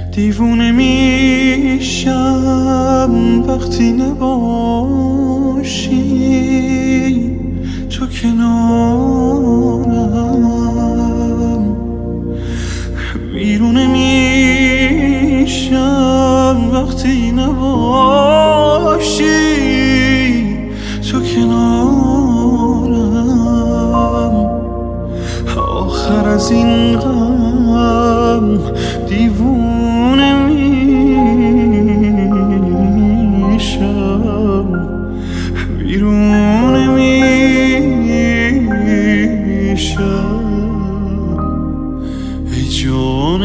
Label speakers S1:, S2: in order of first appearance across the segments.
S1: دیوونه میشم وقتی نباشی تو کنارم، بیرونه میشم وقتی نباشی تو کنارم. آخر از این غم دیوونه میشم، بیرونه میشم. ای جان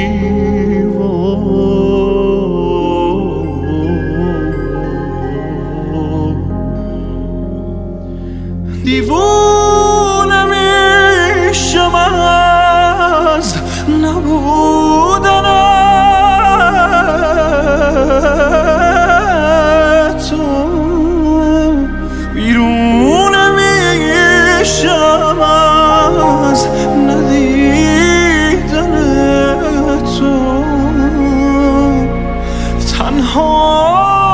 S1: دیوونه میشم از نبودن تو، بیرونه میشم از ندیدن تو. تنها